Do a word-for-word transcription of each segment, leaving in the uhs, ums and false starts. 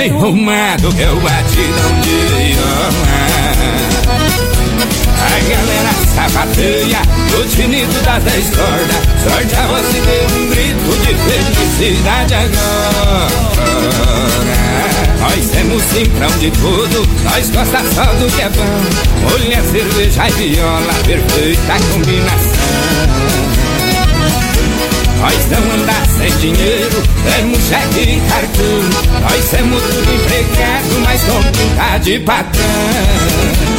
trem rumado que é o batidão de viola. A galera sapateia no tinido das dez cordas. Sorte a você deu um grito de felicidade agora. Nós temos cimprão de tudo, nós gosta só do que é bom. Mulher, cerveja e viola, perfeita combinação. Nós não andar sem dinheiro, temos cheque e cartão. Nós temos tudo empregado, mas com pinta de patrão.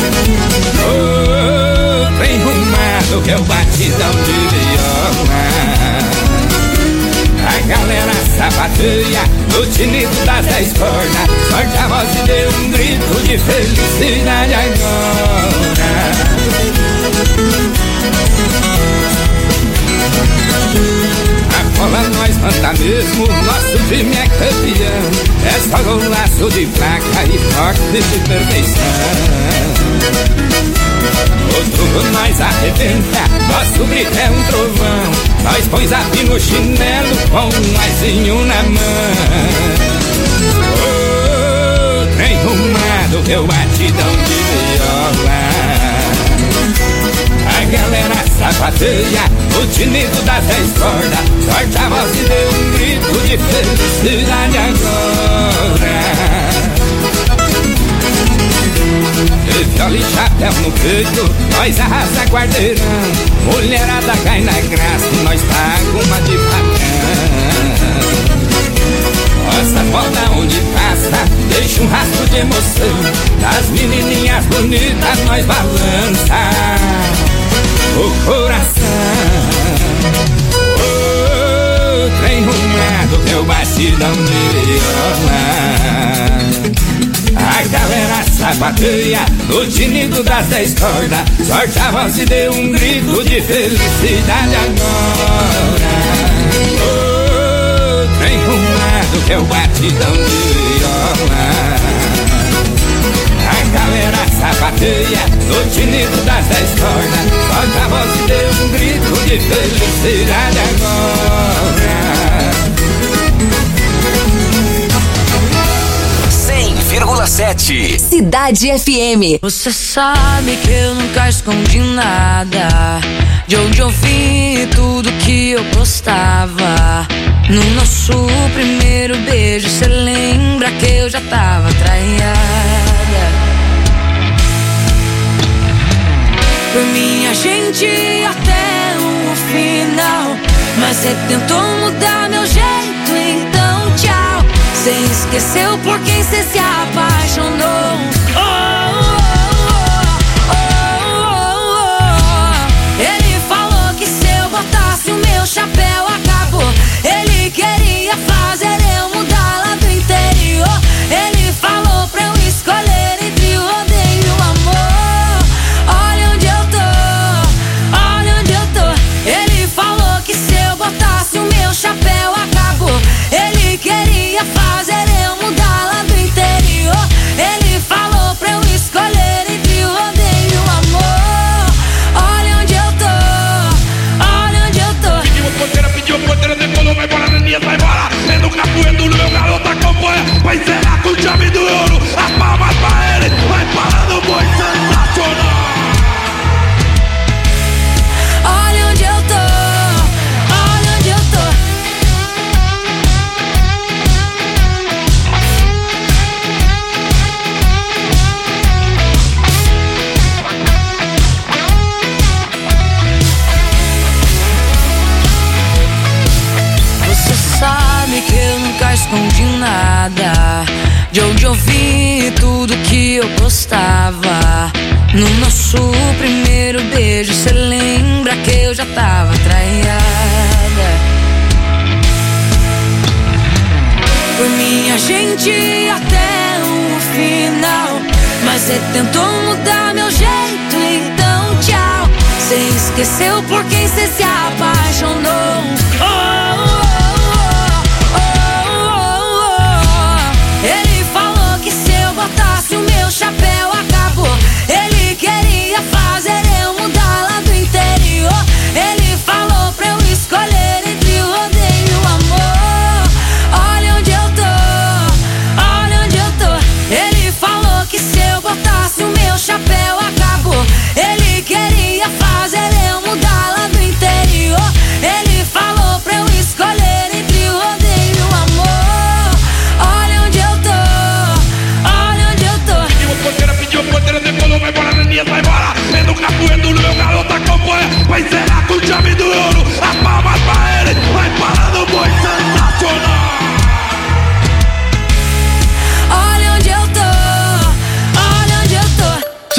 Oh, trem rumado que é o batidão de viola. A galera sapateia no tinido das dez cordas. Sorte a voz e deu um grito de felicidade agora. A bola nós manda mesmo, nosso time é campeão. É só golaço de placa e forte de perfeição. Outro gol nós arrebenta, nosso grito é um trovão. Nós põe zap no chinelo com um aizinho na mão. Oh, trem rumado que é o batidão de viola. A galera sapateia no tinido das dez cordas. Sorte a voz e deu um grito de felicidade agora. Viola e chapéu no peito, nós arrasa guardeirão. Mulherada cai na graça, nós paga uma de bacana. Nossa volta onde passa, deixa um rastro de emoção. Das menininhas bonitas nós balança o coração. Oh, trem rumado que é o batidão de viola. A galera sapateia no tinido das dez cordas. Sorte a voz e deu um grito de felicidade agora. Oh, trem rumado que é o batidão de viola. A galera sapateia no tinido das dez cordas. Sorte a voz e deu um grito de felicidade agora. cem vírgula sete Cidade F M. Você sabe que eu nunca escondi nada de onde eu vim, tudo que eu postava. No nosso primeiro beijo, cê lembra que eu já tava traiada. Por mim a gente ia até o final, mas cê tentou mudar meu jeito, então tchau. Cê esqueceu por quem cê se apaixonou. Oh, oh, oh, oh, oh. Ele falou que se eu botasse o meu chapéu acabou. Ele queria fazer eu mudar lá do interior. Ele falou pra eu escolher entre o odeio e o amor. Olha onde eu tô, olha onde eu tô. Ele falou que se eu botasse o meu chapéu acabou. Ele queria fazer eu mudar lá do interior. Ele falou pra eu escolher entre o odeio e o amor. Olha onde eu tô, olha onde eu tô. Pediu porteira, pediu porteira, decolou, vai embora, Neninha, vai embora. É no capoeiro, meu garoto acompanha. Vai encerrar com chave do ouro. As palmas pra ele, vai parando, boi sensacional. Olha onde eu tô, olha onde eu tô. Você sabe que eu nunca escondi nada de onde eu vim, tudo que eu postava. No nosso primeiro beijo, cê lembra que eu já tava traiada. Por mim a gente ia até o final, mas cê tentou mudar meu jeito, então tchau. Cê esqueceu por quem cê se apaixonou. Oh, oh, oh, oh, oh. Ele falou que se eu botasse o meu chapéu acabou. Ele queria fazer eu mudar lá do interior. Ele falou pra eu escolher entre o odeio e o amor. Olha onde eu tô, olha onde eu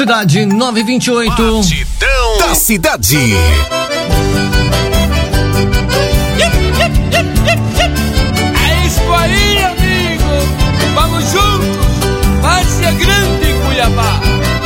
cidade nove vinte e oito. Batidão da cidade. É isso aí, amigo. Vamos juntos. Várzea Grande, Cuiabá.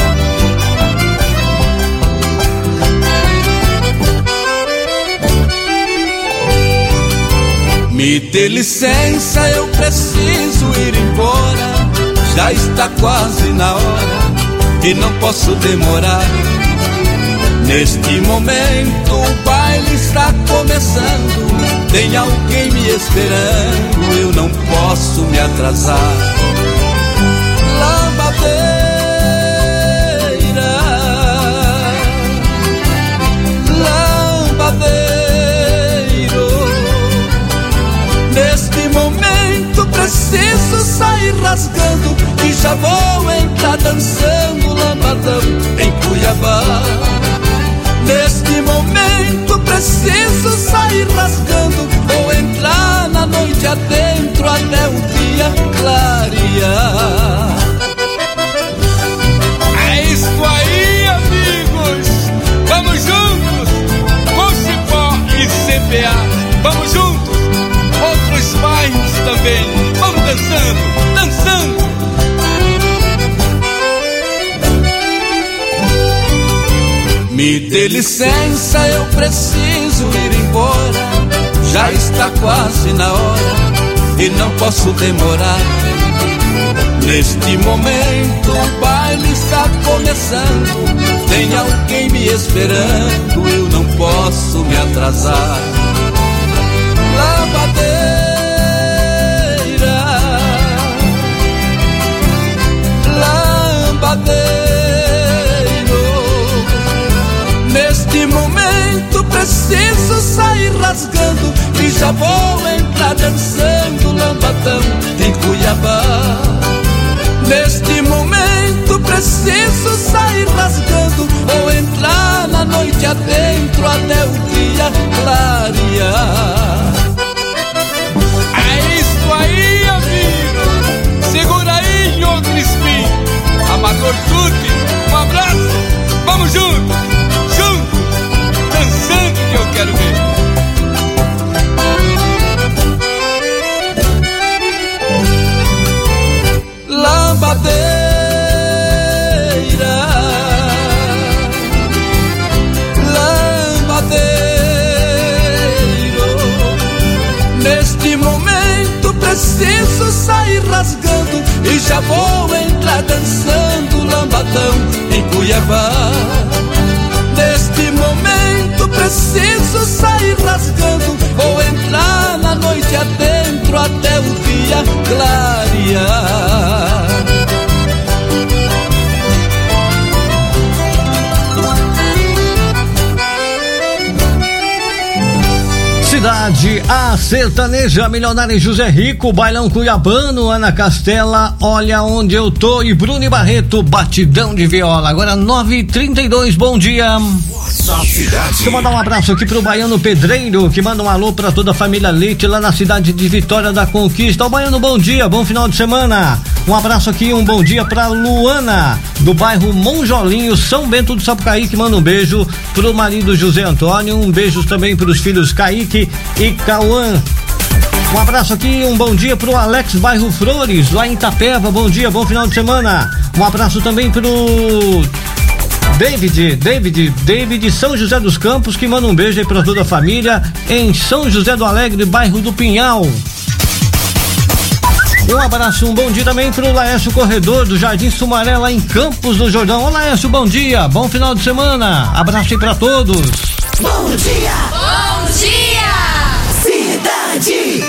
Me dê licença, eu preciso ir embora. Já está quase na hora e não posso demorar. Neste momento o baile está começando. Tem alguém me esperando, eu não posso me atrasar. Lambadeira, lambadeiro. Neste momento preciso sair rasgando e já vou entrar dançando lambadão em Cuiabá. Neste momento preciso sair rasgando, vou entrar na noite adentro até o dia clarear. É isso aí, amigos, vamos juntos, com Cipó e C P A, vamos juntos, outros bairros também, vamos dançando, dançando. Me dê licença, eu preciso ir embora. Já está quase na hora e não posso demorar. Neste momento o baile está começando. Tem alguém me esperando, eu não posso me atrasar. Lambadeira, lambadeira. Neste momento preciso sair rasgando e já vou entrar dançando lambadão em Cuiabá. Neste momento preciso sair rasgando, vou entrar na noite adentro até o dia clarear. É isso aí, amigo, segura aí, Nhô Crispim, Amador Tuti, um abraço, vamos juntos, juntos, dançando que eu quero ver. Lambadeira, lambadeiro. Neste momento preciso sair rasgando e já vou entrar dançando lambadão em Cuiabá. Neste momento preciso sair rasgando, vou entrar na noite adentro até o dia clarear. Cidade, a sertaneja milionária José Rico, Bailão Cuiabano, Ana Castela, Olha Onde Eu Tô e Bruno Barreto, Batidão de Viola. Agora nove e trinta e dois, bom dia. Deixa eu mandar um abraço aqui pro Baiano Pedreiro, que manda um alô pra toda a família Leite lá na cidade de Vitória da Conquista. Ô Baiano, bom dia, bom final de semana. Um abraço aqui, um bom dia pra Luana, do bairro Monjolinho, São Bento do Sapucaí, que manda um beijo pro marido José Antônio, um beijo também pros filhos Kaique e Cauã. Um abraço aqui, um bom dia pro Alex, bairro Flores, lá em Itapeva, bom dia, bom final de semana. Um abraço também pro David, David, David São José dos Campos, que manda um beijo aí pra toda a família em São José do Alegre, bairro do Pinhal. Um abraço, um bom dia também pro Laércio Corredor do Jardim Sumaré, lá em Campos do Jordão. Ô Laércio, bom dia, bom final de semana, abraço aí pra todos. Bom dia! Bom dia! Cidade!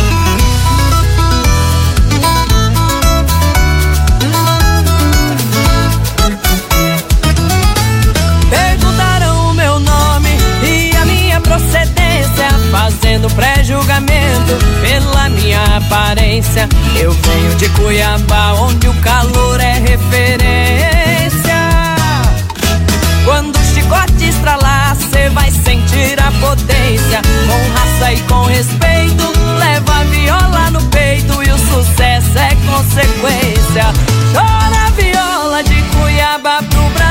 Perguntaram o meu nome e a minha procedência, fazendo pré-julgamento pela minha aparência. Eu venho de Cuiabá, onde o calor é referência. Quando o chicote estralar, cê vai sentir a potência. Com raça e com respeito, leva a viola no peito e o sucesso é consequência. Chora a viola de Cuiabá pro Brasil.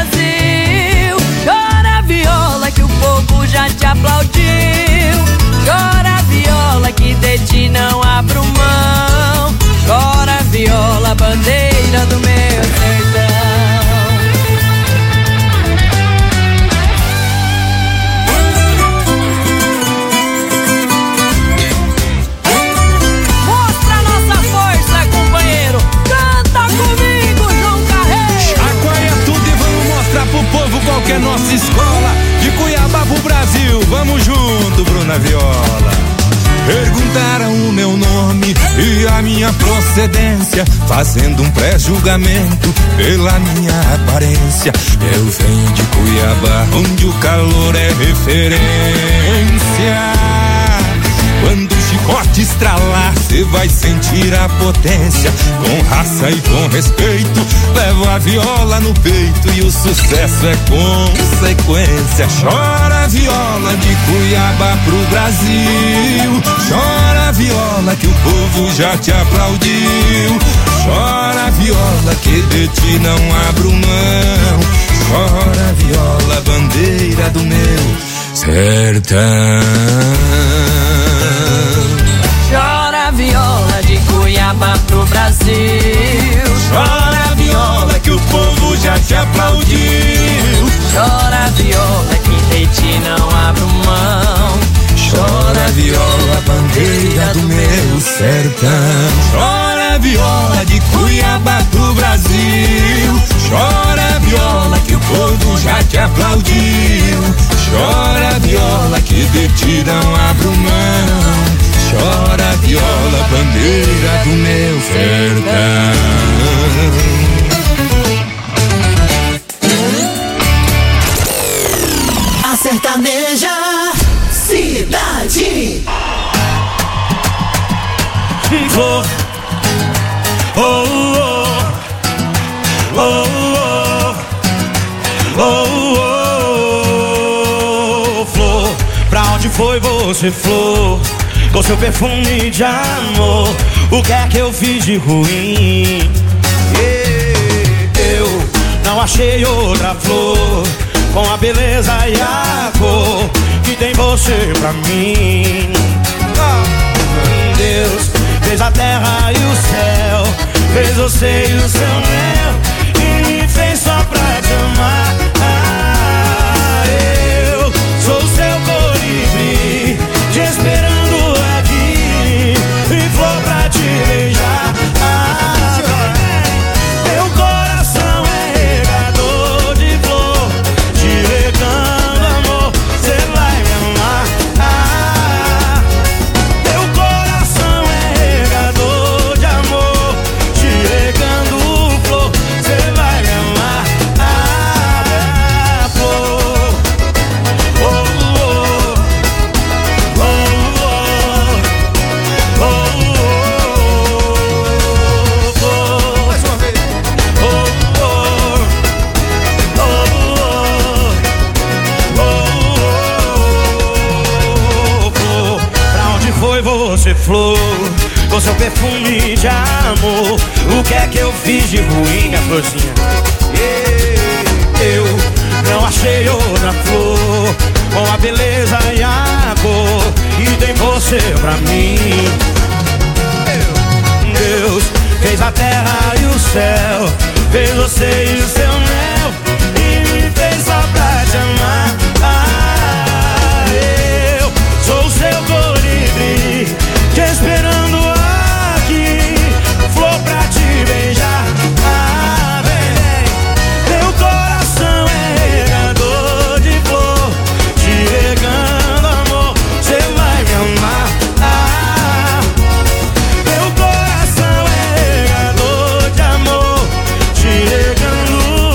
Perguntaram o meu nome e a minha procedência, fazendo um pré-julgamento pela minha aparência. Eu venho de Cuiabá, onde o calor é referência. Quando o chicote estralar, cê vai sentir a potência. Com raça e com respeito, levo a viola no peito e o sucesso é consequência. Chora viola de Cuiabá pro Brasil, chora viola que o povo já te aplaudiu. Chora viola que de ti não abro mão. Chora viola, bandeira do meu sertão. Chora viola de Cuiabá pro Brasil, chora viola que o povo já te aplaudiu. Chora viola que de ti não abro mão. Chora viola, bandeira do meu sertão. Chora viola de Cuiabá pro Brasil, chora viola que o povo já te aplaudiu. Chora viola que de ti não abro mão. Chora viola, bandeira do meu sertão. A sertaneja Cidade. Flor, oh, oh, oh, oh, oh, oh, Flor, pra onde foi você, Flor? Com seu perfume de amor, o que é que eu fiz de ruim? Eu não achei outra flor com a beleza e a cor que tem você pra mim. Deus fez a terra e o céu, fez você e o seu mel, e me fez só pra te amar. Ah, eu sou o seu colibri, te esperando aqui, e flor pra te beijar. Ah, meu coração é regador de flor, te regando amor, cê vai me amar. Ah, meu coração é regador de amor, te regando flor, cê vai me amar. Ah, flor, oh, oh, oh, oh, oh, flor, mais uma vez. Oh, oh, oh, oh, flor, pra onde foi você, flor? Com seu perfume de amor, o que é que eu fiz de ruim, minha florzinha? Eu não achei outra flor com a beleza e a cor e tem você pra mim. Deus fez a terra e o céu, fez você e o seu mel, e me fez só pra te amar. Ah, eu sou o seu colibri, te esperando aqui, flor pra te beijar. Ah, vem, meu coração é regador de flor, te regando amor, cê vai me amar. Ah, meu coração é regador de amor, te regando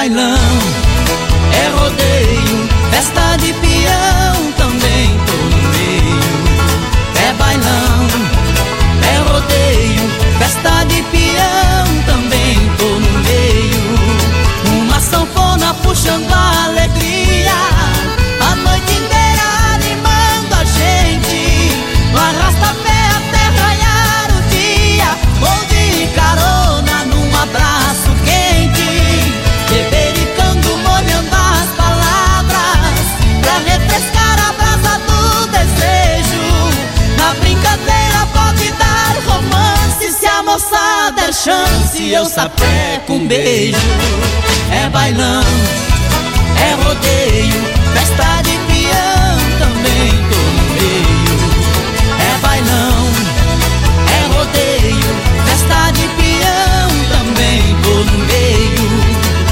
bailão, é rodeio, festa de peão, também tô no meio. É bailão, é rodeio, festa de peão, também tô no meio. Uma sanfona puxando a alegria, a noite inteira animando a gente. No arrasta-pé até raiar o dia, vou de carona num abraço quente, bebericando, molhando as palavras, pra refrescar a brasa do desejo. Na brincadeira pode dar romance, se a moça der chance, eu sapeco um beijo. É bailão, é rodeio, festa de peão, também tô no meio. É bailão, é rodeio, festa de peão, também tô no meio.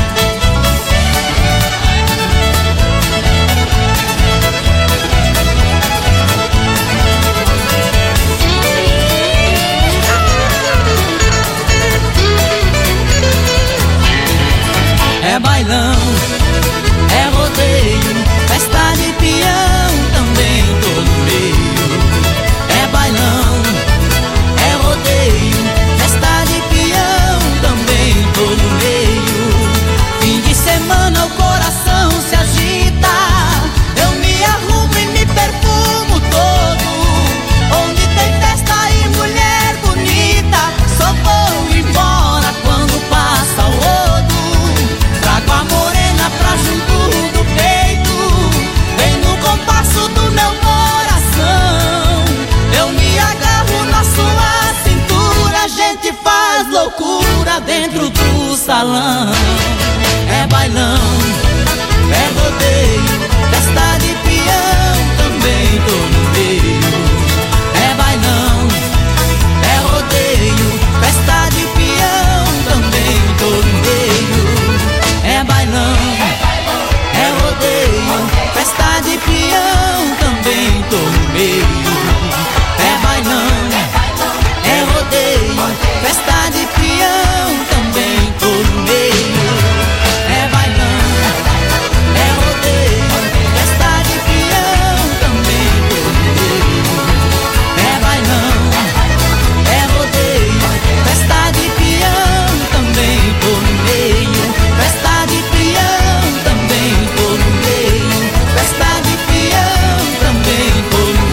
É bailão, é rodeio, festa de peão, também tô no meio. É bailão, é rodeio, festa de peão, também tô no meio. Fim de semana o coração se agita, eu me arrumo e me perfumo todo. Onde tem festa e mulher bonita, só vou embora quando passa o rodo. Trago a morena pra junto do peito, vem no compasso do meu coração. Eu me agarro na sua cintura, a gente faz loucura dentro do salão. É bailão, é rodeio, festa de peão, também tô no meio. É bailão, é rodeio, festa de peão, também tô no meio. É bailão, é rodeio, festa de peão, também tô no meio. É bailão, é rodeio, festa de peão, também tô no meio. É bailão, é rodeio, festa de peão, também tô no meio. É bailão, é rodeio, festa de peão, também tô no meio. Festa de peão, também tô no meio. Festa de peão, também tô no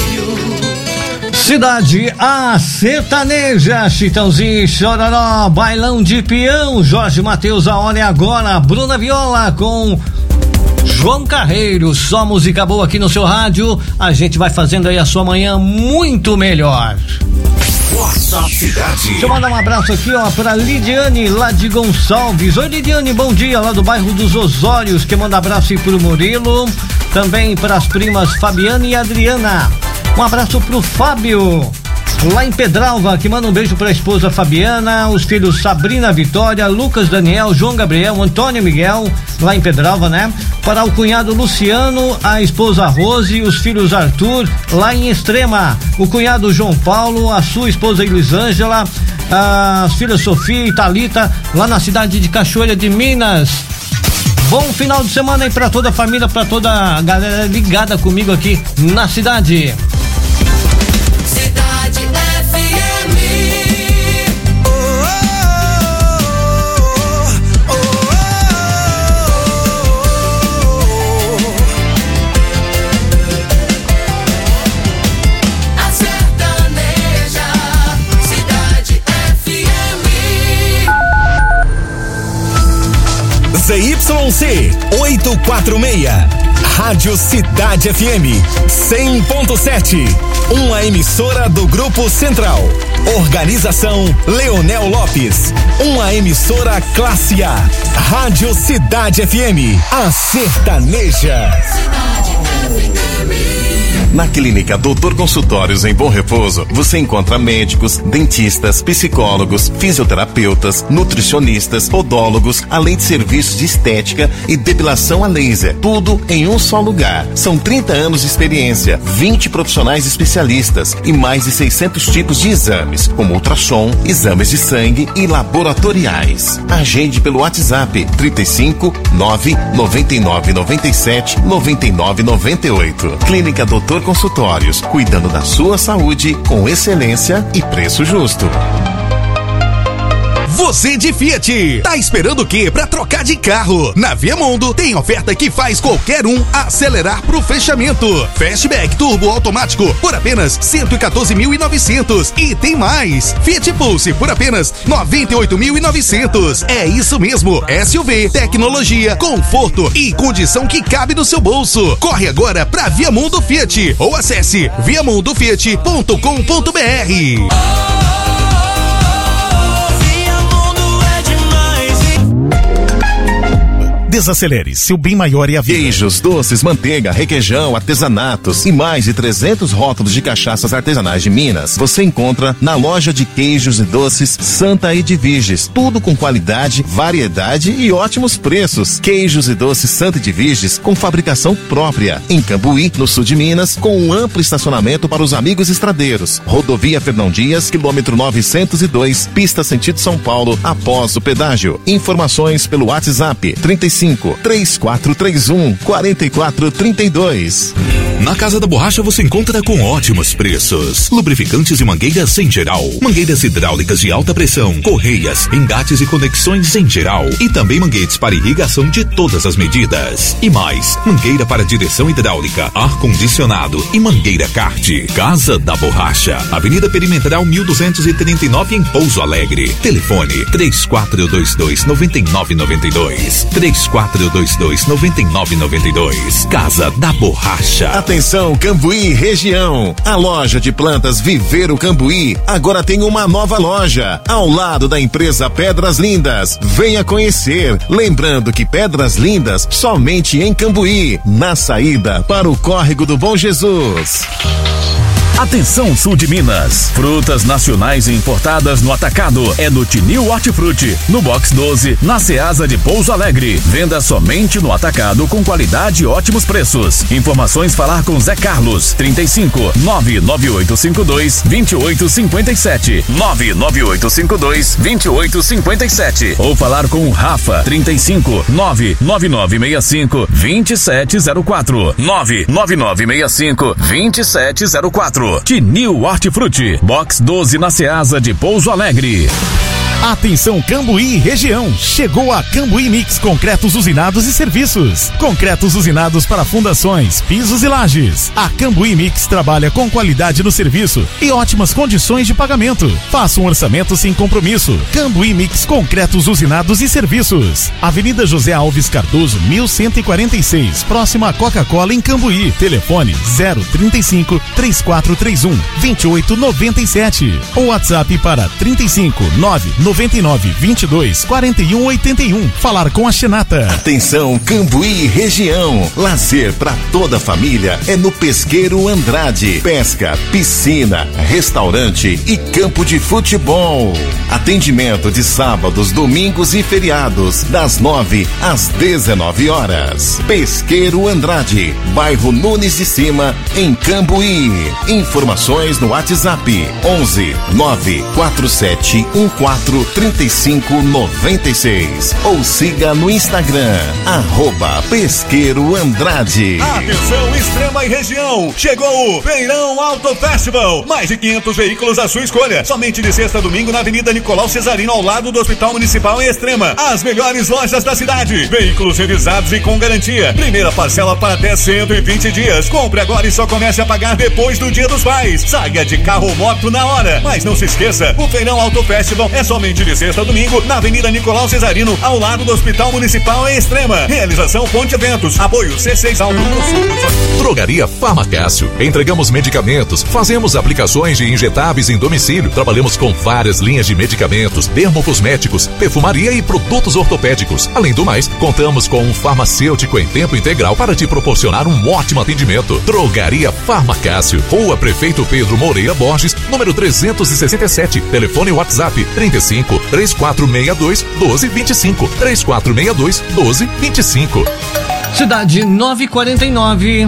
meio. Cidade A Sertaneja, Chitãozinho e Chororó, bailão de peão, Jorge Mateus, a hora é agora, Bruna Viola com João Carreiro, só música boa aqui no seu rádio, a gente vai fazendo aí a sua manhã muito melhor. WhatsApp Cidade. Deixa eu mandar um abraço aqui, ó, pra Lidiane, lá de Gonçalves. Oi, Lidiane, bom dia, lá do bairro dos Osórios, que manda abraço aí pro Murilo, também para as primas Fabiana e Adriana. Um abraço pro Fábio, lá em Pedralva, que manda um beijo pra esposa Fabiana, os filhos Sabrina Vitória, Lucas Daniel, João Gabriel, Antônio Miguel, lá em Pedralva, né? Para o cunhado Luciano, a esposa Rose e os filhos Arthur, lá em Extrema, o cunhado João Paulo, a sua esposa Elisângela, as filhas Sofia e Thalita, lá na cidade de Cachoeira de Minas. Bom final de semana aí pra toda a família, pra toda a galera ligada comigo aqui na cidade. Cidade F M. Oh, oh, oh, oh. A sertaneja, Cidade F M. Z Y C oitocentos e quarenta e seis, Rádio Cidade F M cem ponto sete, uma emissora do Grupo Central. Organização Leonel Lopes, uma emissora classe A. Rádio Cidade F M, a sertaneja. Cidade F M. Na Clínica Doutor Consultórios em Bom Repouso, você encontra médicos, dentistas, psicólogos, fisioterapeutas, nutricionistas, podólogos, além de serviços de estética e depilação a laser. Tudo em um só lugar. São trinta anos de experiência, vinte profissionais especialistas e mais de seiscentos tipos de exames, como ultrassom, exames de sangue e laboratoriais. Agende pelo WhatsApp trinta e cinco, nove, noventa e nove, noventa e sete, noventa e nove, noventa e oito. Clínica Doutor Consultórios, cuidando da sua saúde com excelência e preço justo. Você de Fiat, tá esperando o quê pra trocar de carro? Na Viamundo tem oferta que faz qualquer um acelerar pro fechamento. Fastback Turbo automático por apenas cento e quatorze mil e novecentos. E tem mais. Fiat Pulse por apenas noventa e oito mil e novecentos. É isso mesmo. S U V, tecnologia, conforto e condição que cabe no seu bolso. Corre agora pra Viamundo Fiat ou acesse viamundo fiat ponto com ponto br. Desacelere, seu bem maior é a vida. Queijos, doces, manteiga, requeijão, artesanatos e mais de trezentos rótulos de cachaças artesanais de Minas você encontra na loja de queijos e doces Santa Edviges. Tudo com qualidade, variedade e ótimos preços. Queijos e doces Santa Edviges com fabricação própria. Em Cambuí, no sul de Minas, com um amplo estacionamento para os amigos estradeiros. Rodovia Fernão Dias, quilômetro novecentos e dois, pista sentido São Paulo, após o pedágio. Informações pelo WhatsApp trinta e cinco, três quatro três um, quatro quatro três dois. Na Casa da Borracha você encontra com ótimos preços. Lubrificantes e mangueiras em geral. Mangueiras hidráulicas de alta pressão, correias, engates e conexões em geral. E também manguetes para irrigação de todas as medidas. E mais, mangueira para direção hidráulica, ar-condicionado e mangueira kart. Casa da Borracha, Avenida Perimetral mil duzentos e trinta e nove em Pouso Alegre. Telefone três quatro dois dois, nove nove nove dois. três quatro dois dois, nove nove nove dois. Casa da Borracha. Atenção Cambuí região, a loja de plantas Viveiro Cambuí agora tem uma nova loja ao lado da empresa Pedras Lindas. Venha conhecer, lembrando que Pedras Lindas somente em Cambuí, na saída para o Córrego do Bom Jesus. Atenção sul de Minas, frutas nacionais e importadas no atacado é no Tinil Hortifruti, no box doze, na Ceasa de Pouso Alegre. Venda somente no atacado com qualidade e ótimos preços. Informações falar com Zé Carlos, trinta e cinco, nove nove oito cinco dois, dois oito cinco sete, nove nove oito cinco dois, dois oito cinco sete. Ou falar com o Rafa, trinta e cinco, nove nove nove seis cinco, dois sete zero quatro, nove nove nove seis cinco, dois sete zero quatro. Tinil Hortifruti, box doze na Ceasa de Pouso Alegre. Atenção Cambuí região, chegou a Cambuí Mix Concretos Usinados e Serviços. Concretos usinados para fundações, pisos e lajes. A Cambuí Mix trabalha com qualidade no serviço e ótimas condições de pagamento. Faça um orçamento sem compromisso. Cambuí Mix Concretos Usinados e Serviços. Avenida José Alves Cardoso, mil cento e quarenta e seis, próxima à Coca-Cola em Cambuí. Telefone zero trinta e cinco, três quatro três um, dois oito nove sete. Ou WhatsApp para trinta e cinco, nove noventa e nove, vinte e dois, quarenta e um, oitenta e um. Falar com a Xenata. Atenção Cambuí região, lazer para toda a família é no Pesqueiro Andrade. Pesca, piscina, restaurante e campo de futebol. Atendimento de sábados, domingos e feriados, das nove às dezenove horas. Pesqueiro Andrade, bairro Nunes de Cima, em Cambuí. Informações no WhatsApp onze, nove quatro sete um quatro, três cinco nove seis ou siga no Instagram arroba Pesqueiro Andrade. Atenção Extrema e região, chegou o Feirão Auto Festival, mais de quinhentos veículos à sua escolha, somente de sexta a domingo na Avenida Nicolau Cesarino, ao lado do Hospital Municipal em Extrema. As melhores lojas da cidade, veículos revisados e com garantia, primeira parcela para até cento e vinte dias. Compre agora e só comece a pagar depois do Dia dos Pais. Saia de carro ou moto na hora, mas não se esqueça, o Feirão Auto Festival é somente somente de sexta a domingo, na Avenida Nicolau Cesarino, ao lado do Hospital Municipal em Extrema. Realização Ponte Eventos. Apoio C seis Alto do Sul. Drogaria Farmacácio. Entregamos medicamentos, fazemos aplicações de injetáveis em domicílio, trabalhamos com várias linhas de medicamentos, dermocosméticos, perfumaria e produtos ortopédicos. Além do mais, contamos com um farmacêutico em tempo integral para te proporcionar um ótimo atendimento. Drogaria Farmacácio. Rua Prefeito Pedro Moreira Borges, número trezentos e sessenta e sete. Telefone WhatsApp trinta e cinco, três quatro seis dois, doze vinte e cinco. três quatro seis dois, doze vinte e cinco. Cidade nove e quarenta e nove.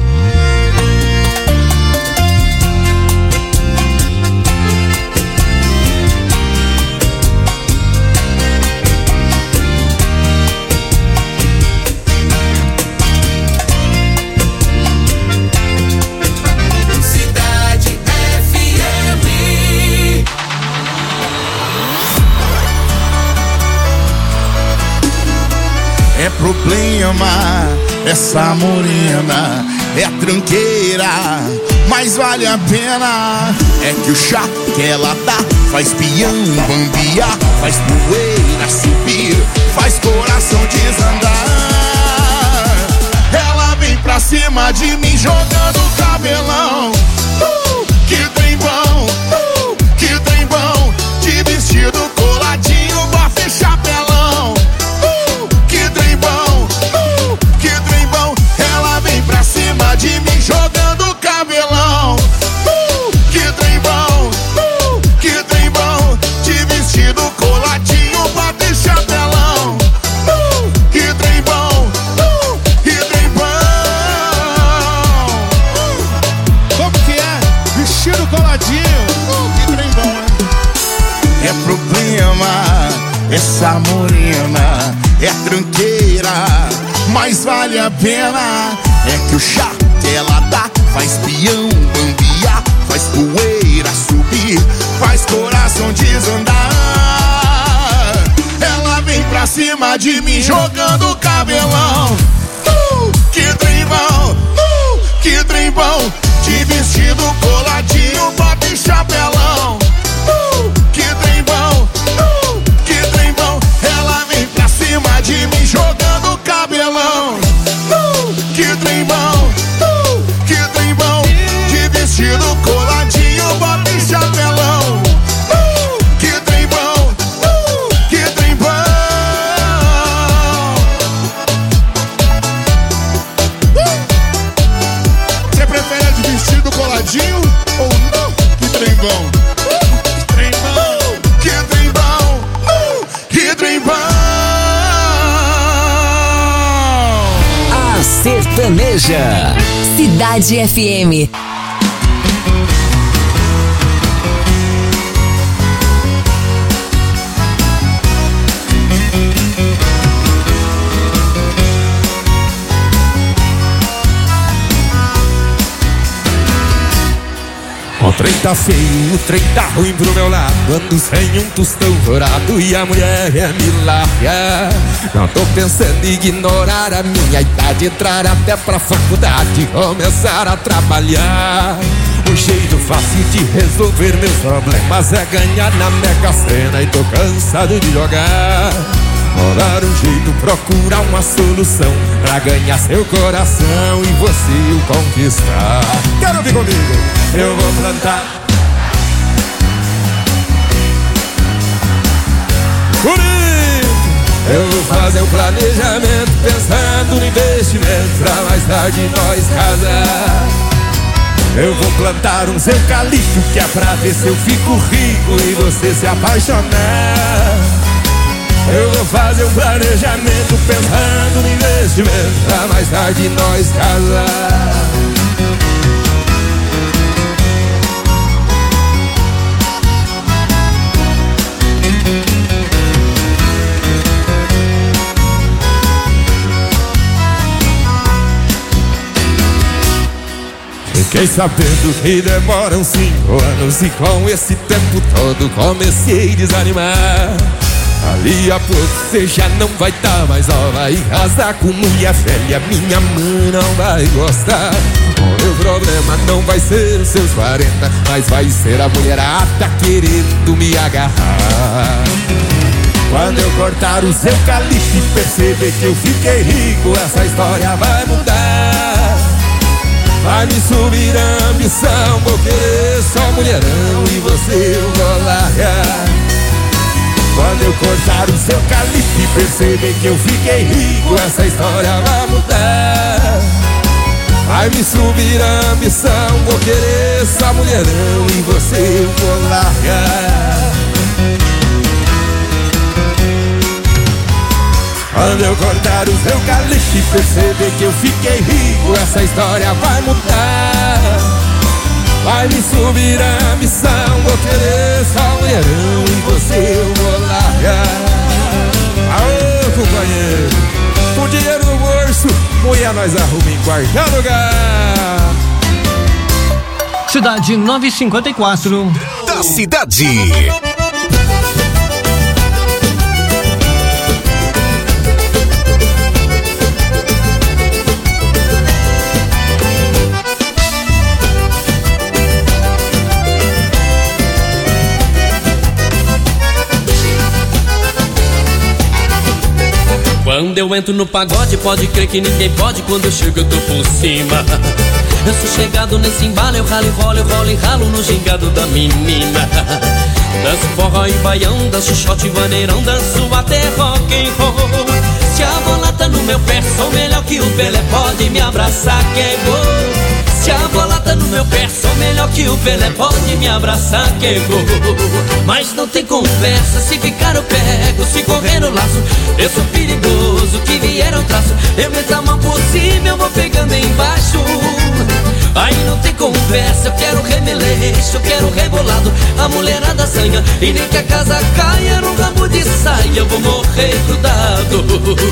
É problema, essa morena é tranqueira, mas vale a pena. É que o chá que ela dá faz peão bambiar, faz poeira subir, faz coração desandar. Ela vem pra cima de mim jogando cabelão. Uh, que trem bom, uh, que trem bom, de vestido coladinho, bota e chapelão. De mim jogando cabelão. Uh, que trem bom, uh, que trem bom, de vestido coladinho, bota e chapelão. Uh, que trem bom, uh, que trem bom. Como que é? Vestido coladinho, uh, que trem bom. É problema, essa morena é tranqueira, mas vale a pena. É que o chá que ela dá faz peão bambiar, faz poeira subir, faz coração desandar. Ela vem pra cima de mim jogando cabelão. Uh, que trem bom, uh, que trem bom, de vestido coladinho, bota e chapelão. Uh, que trem bom, uh, que trem bom. Ela vem pra cima de mim jogando cabelão. Que trem bom, uh, que trem bom, de vestido coladinho, bota e chapelão. Uh, que trem bom, uh, que trem bom. Você uh. prefere de vestido coladinho ou não? Que trem bom, uh, que trem bom, que trem bom, uh, que trem bom. Sertaneja. Cidade F M. O trem tá feio, o trem tá ruim pro meu lado. Ando sem um tostão dourado e a mulher é me larga. Não tô pensando em ignorar a minha idade, entrar até pra faculdade, começar a trabalhar. O jeito fácil de resolver meus problemas é ganhar na Mega Sena e tô cansado de jogar. Morar um jeito, procurar uma solução pra ganhar seu coração e você o conquistar. Quero vir comigo? Eu vou plantar. Bonito! Eu vou fazer um planejamento pensando no investimento pra mais tarde nós casar. Eu vou plantar uns eucaliptos que é pra ver se eu fico rico e você se apaixonar. Eu vou fazer um planejamento pensando no investimento pra mais tarde nós casar. Fiquei sabendo que demoram cinco anos e com esse tempo todo comecei a desanimar. Ali a pouco você já não vai tá mais nova e casar com mulher velha, minha mãe não vai gostar. O meu problema não vai ser os seus quarenta, mas vai ser a mulherada querendo me agarrar. Quando eu cortar os eucaliptos e perceber que eu fiquei rico, essa história vai mudar. Vai me subir a ambição, vou querer só mulherão e você eu vou largar. Quando eu cortar os eucaliptos e perceber que eu fiquei rico, essa história vai mudar. Vai me subir a ambição, vou querer só mulherão e você eu vou largar. Quando eu cortar os eucaliptos e perceber que eu fiquei rico, essa história vai mudar. Vai me subir a ambição, vou querer só mulherão e você eu vou largar. Aô, companheiro, com dinheiro no bolso, mulher nós arruma em qualquer lugar. Cidade nove cinquenta e quatro da cidade. Quando eu entro no pagode, pode crer que ninguém pode. Quando eu chego eu tô por cima. Eu sou chegado nesse embalo, eu ralo e rolo, eu rolo e ralo no gingado da menina. Danço forró e baião, danço shot e vaneirão, danço até rock and roll. Se a bola tá no meu pé, sou melhor que o Pelé, pode me abraçar que é gol. Se a bola tá no meu pé, sou melhor que o Pelé, pode me abraçar que é gol. Mas não tem conversa, se ficar eu pego, se correr no laço, eu sou perigoso, que vier eu traço. Eu meto a mão por cima, eu vou pegando embaixo. Aí não tem conversa, eu quero remeleixo, eu quero rebolado. A mulherada assanha, e nem que a casa caia no rabo de saia, eu vou morrer grudado.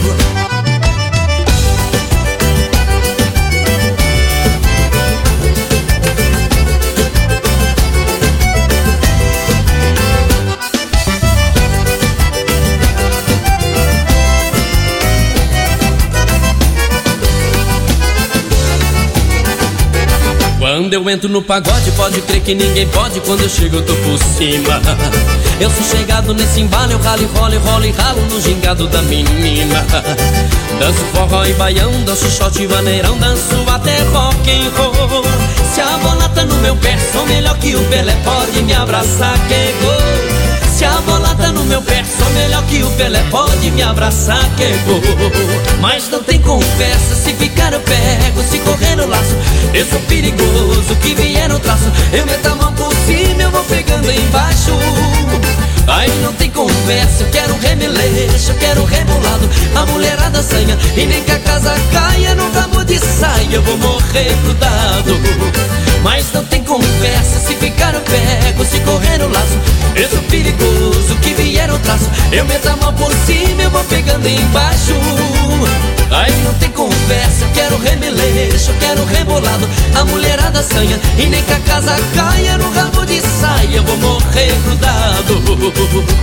Quando eu entro no pagode, pode crer que ninguém pode. Quando eu chego eu tô por cima. Eu sou chegado nesse embalo, eu ralo e rolo, eu rolo e ralo no gingado da menina. Danço forró e baião, danço shot e vaneirão, danço até rock and roll. Se a bola tá no meu pé, sou melhor que o Pelé, pode me abraçar que é gol. Se a bola tá no meu pé, sou melhor que o Pelé, pode me abraçar que é gol. Mas não tem conversa, se ficar eu pego, se correr no laço, eu sou perigoso, que vier no traço, eu meto a mão por cima, eu vou pegando embaixo. Aí não tem conversa, eu quero remeleixo, eu quero rebolado. A mulherada assanha, e nem que a casa caia no rabo de saia, eu vou morrer grudado. Mas não tem conversa, se ficar eu pego, se correr no laço, eu sou perigoso, que vier eu traço, eu meto a mão por cima, eu vou pegando embaixo. Aí não tem conversa, eu quero remeleixo, eu quero rebolado. A mulherada assanha, e nem que a casa caia no rabo de saia, eu vou morrer grudado.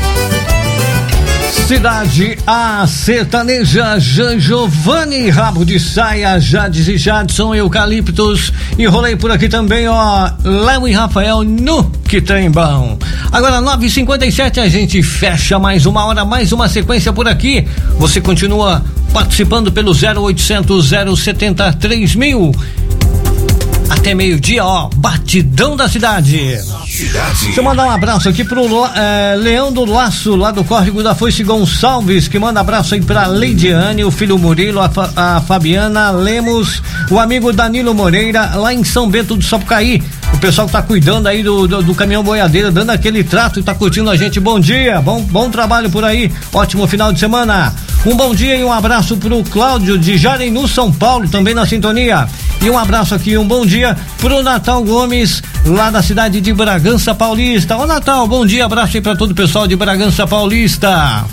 Cidade A sertaneja, Jean Giovanni, rabo de saia, Jades e Jadson, eucaliptos. E rolei por aqui também, ó, Léo e Rafael no Que Tem Bom. Agora nove e cinquenta e sete, a gente fecha mais uma hora, mais uma sequência por aqui. Você continua participando pelo zero oitocentos, zero setenta, três mil. Até meio-dia, ó, batidão da cidade. Cidade. Deixa eu mandar um abraço aqui pro é, Leão do Laço, lá do Córrego da Foice Gonçalves, que manda abraço aí pra Leidiane, o filho Murilo, a, Fa, a Fabiana Lemos, o amigo Danilo Moreira, lá em São Bento do Sapucaí. O pessoal que tá cuidando aí do, do, do caminhão boiadeira, dando aquele trato e tá curtindo a gente. Bom dia, bom, bom trabalho por aí, ótimo final de semana. Um bom dia e um abraço pro Cláudio de Jarinu, São Paulo, também na sintonia. E um abraço aqui, um bom dia pro Natal Gomes, lá da cidade de Bragança Paulista. Ô Natal, bom dia, abraço aí pra todo o pessoal de Bragança Paulista.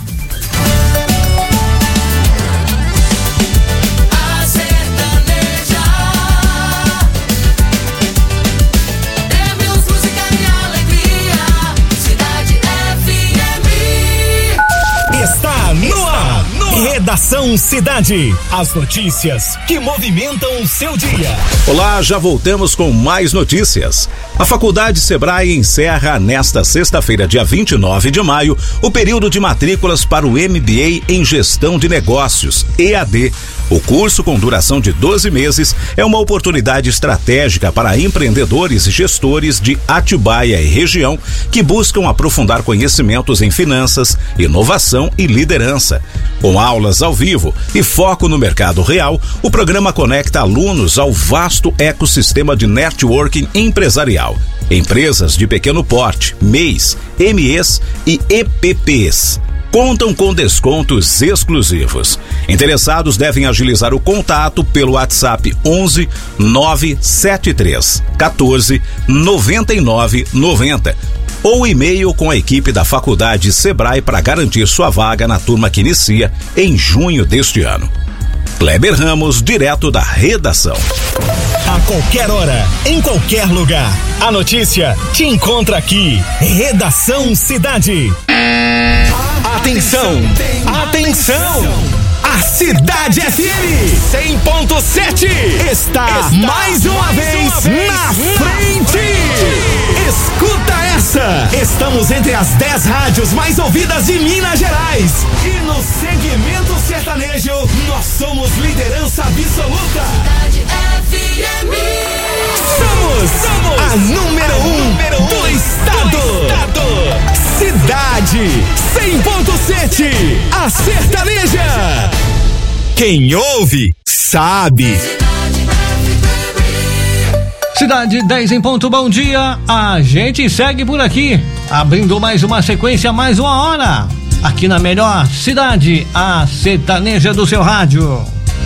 Redação Cidade. As notícias que movimentam o seu dia. Olá, já voltamos com mais notícias. A Faculdade Sebrae encerra nesta sexta-feira, dia vinte e nove de maio, o período de matrículas para o M B A em Gestão de Negócios, E A D. O curso, com duração de doze meses, é uma oportunidade estratégica para empreendedores e gestores de Atibaia e região que buscam aprofundar conhecimentos em finanças, inovação e liderança. Com aulas ao vivo e foco no mercado real, o programa conecta alunos ao vasto ecossistema de networking empresarial. Empresas de pequeno porte, M E Is, M Es e E P Ps. Contam com descontos exclusivos. Interessados devem agilizar o contato pelo WhatsApp onze nove sete três quatorze noventa e nove noventa ou e-mail com a equipe da Faculdade Sebrae para garantir sua vaga na turma que inicia em junho deste ano. Kleber Ramos, direto da redação. A qualquer hora, em qualquer lugar, a notícia te encontra aqui. Redação Cidade. Atenção, atenção! A Cidade F M cem ponto sete está, está mais uma mais vez, uma vez na frente. frente. Escuta essa! Estamos entre as dez rádios mais ouvidas de Minas Gerais. E no segmento sertanejo, nós somos liderança absoluta. Cidade F M. Somos, somos a número a um número do, um estado. do estado. Cidade cem ponto sete, a sertaneja. Quem ouve, sabe. Cidade dez em ponto, bom dia. A gente segue por aqui, abrindo mais uma sequência, mais uma hora. Aqui na melhor cidade, a sertaneja do seu rádio.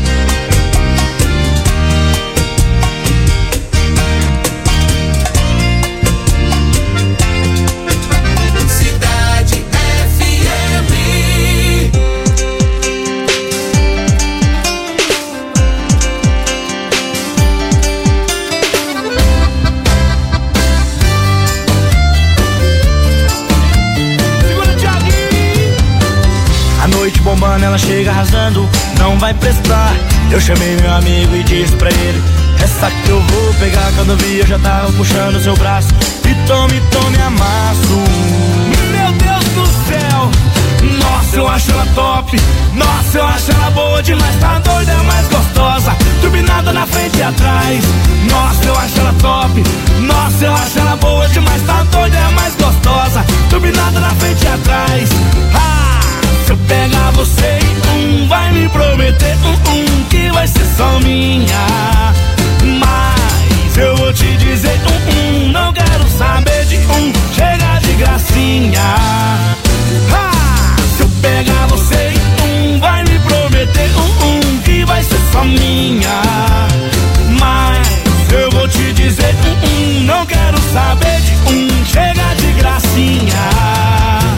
Ela chega arrasando, não vai prestar. Eu chamei meu amigo e disse pra ele: essa que eu vou pegar. Quando vi eu já tava puxando seu braço. E tome, tome, amasso. Meu Deus do céu, nossa, eu acho ela top. Nossa, eu acho ela boa demais. Tá doida, é mais gostosa. Turbinada na frente e atrás. Nossa, eu acho ela top. Nossa, eu acho ela boa demais. Tá doida, é mais gostosa. Turbinada na frente e atrás. Ah! Se eu pegar você e um vai me prometer um, um que vai ser só minha. Mas eu vou te dizer um, um não quero saber de um, chega de gracinha. Ah, se eu pegar você e um vai me prometer um, um que vai ser só minha. Mas eu vou te dizer um, um não quero saber de um, chega de gracinha.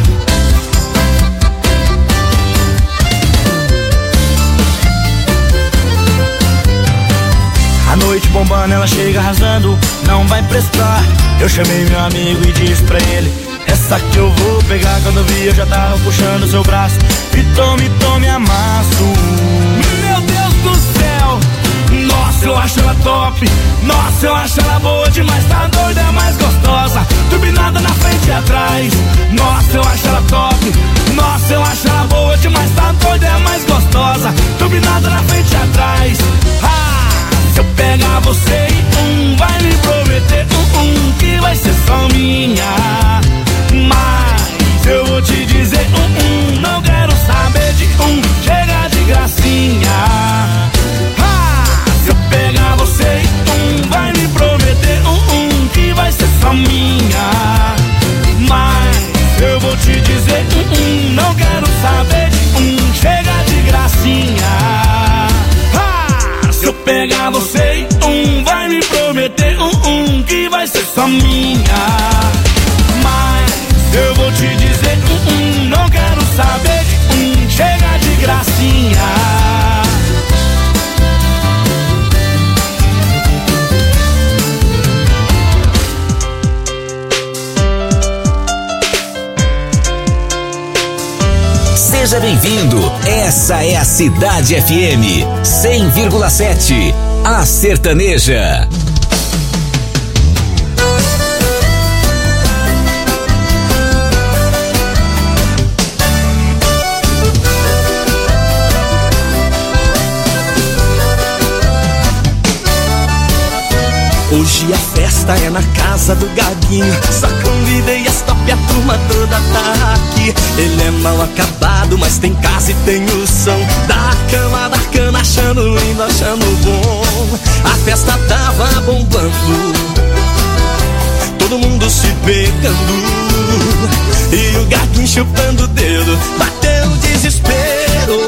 A noite bombando, ela chega arrasando, não vai prestar. Eu chamei meu amigo e disse pra ele: essa que eu vou pegar. Quando vi eu já tava puxando seu braço. E tome, tome, amasso. Meu Deus do céu, nossa, eu acho ela top. Nossa, eu acho ela boa demais. Tá doida, é mais gostosa. Turbinada na frente e atrás. Nossa, eu acho ela top. Nossa, eu acho ela boa demais. Tá doida, é mais gostosa. Turbinada na frente e atrás. Ah! Se eu pegar você e um vai me prometer um, um que vai ser só minha. Mas eu vou te dizer um, um não quero saber de um, chega de gracinha. Ah, se eu pegar você e um vai me prometer um, um que vai ser só minha. Mas eu vou te dizer um, um não quero saber de um, chega de gracinha. Se eu pegar você e um vai me prometer um, um que vai ser só minha. Mas eu vou te dizer um, um não quero saber de um, chega de gracinha. Seja bem-vindo, essa é a Cidade F M cem vírgula sete, a sertaneja. festa é na casa do Gaguinho. Só convidei as top, a turma toda tá aqui. Ele é mal acabado, mas tem casa e tem o som da cama bacana, achando lindo, achando bom. A festa tava bombando, todo mundo se pegando, e o Gaguinho chupando o dedo, bateu o desespero.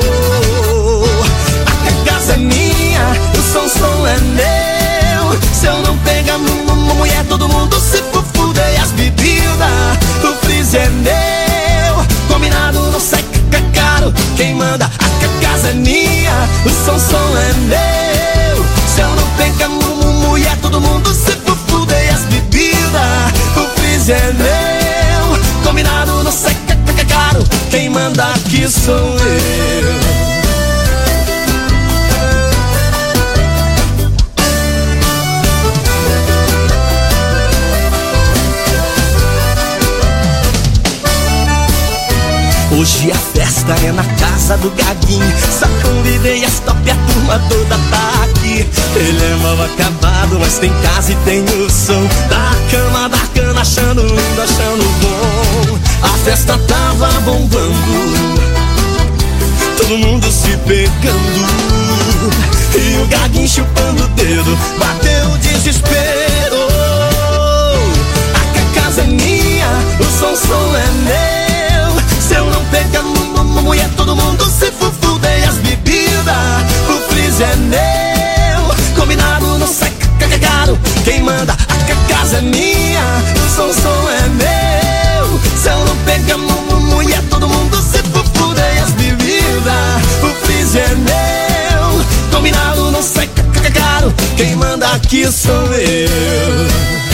A casa é minha, o som, som é meu. Se eu não pegar mulher, todo mundo se fufuda. E as bebidas, o freezer é meu. Combinado não sai caro, quem manda, a casa é minha, o som, som é meu. Se eu não pegar mulher, todo mundo se fufuda. E as bebidas, o freezer é meu. Combinado não sai caro, quem manda aqui sou eu. Hoje a festa é na casa do Gaguinho. Só convidei as top, a turma toda tá aqui. Ele é mal acabado, mas tem casa e tem o som da cama bacana, achando lindo, achando bom. A festa tava bombando, todo mundo se pegando, e o Gaguinho chupando o dedo, bateu o desespero. A casa é minha, o som, som é meu. Se eu não pegar mulher, todo mundo se fufuda. E as bebidas, o freezer é meu. Combinado não sai caro, quem manda, a casa é minha, o som, som é meu. Se eu não pegar mulher, todo mundo se fufuda. E as bebidas, o freezer é meu. Combinado não sai caro, quem manda aqui sou eu.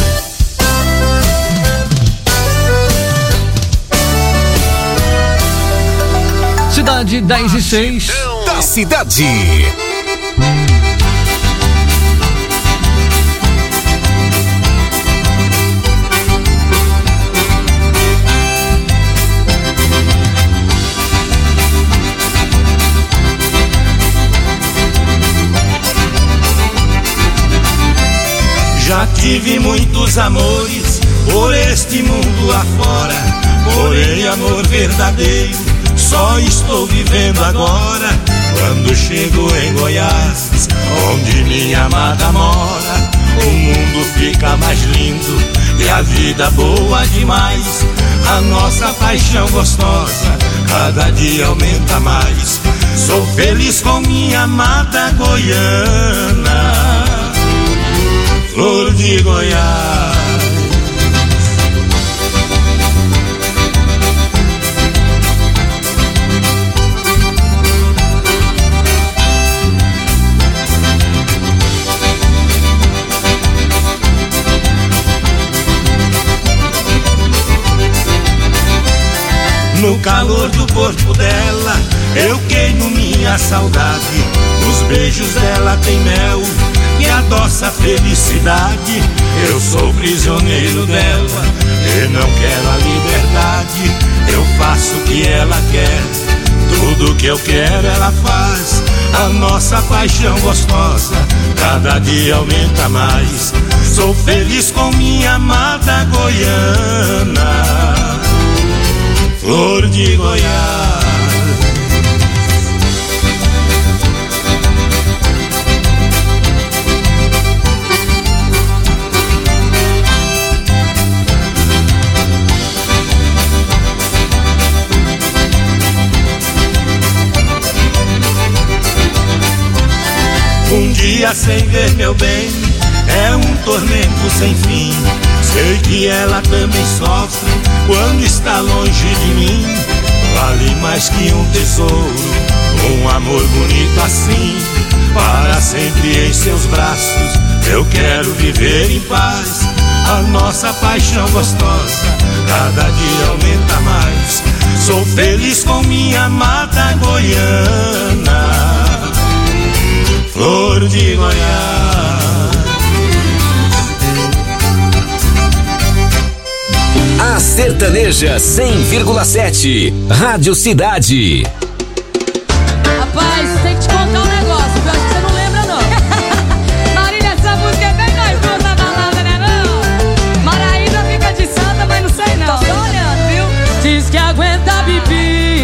Cidade dez e seis da cidade. Já tive muitos amores por este mundo afora, porém amor verdadeiro só estou vivendo agora. Quando chego em Goiás, onde minha amada mora, o mundo fica mais lindo e a vida boa demais. A nossa paixão gostosa cada dia aumenta mais. Sou feliz com minha amada goiana, flor de Goiás. No calor do corpo dela, eu queimo minha saudade. Os beijos dela tem mel que adoça a felicidade. Eu sou prisioneiro dela e não quero a liberdade. Eu faço o que ela quer, tudo que eu quero ela faz. A nossa paixão gostosa cada dia aumenta mais. Sou feliz com minha amada goiana, flor de Goiás. Um dia sem ver meu bem é um tormento sem fim. Sei que ela também sofre quando está longe de mim. Vale mais que um tesouro, um amor bonito assim. Para sempre em seus braços eu quero viver em paz. A nossa paixão gostosa cada dia aumenta mais. Sou feliz com minha amada goiana, flor de Goiás. A Sertaneja cem vírgula sete, Rádio Cidade. Rapaz, tem que te contar um negócio, eu acho que você não lembra não. Marília, essa música é bem nós duas na balada, né não?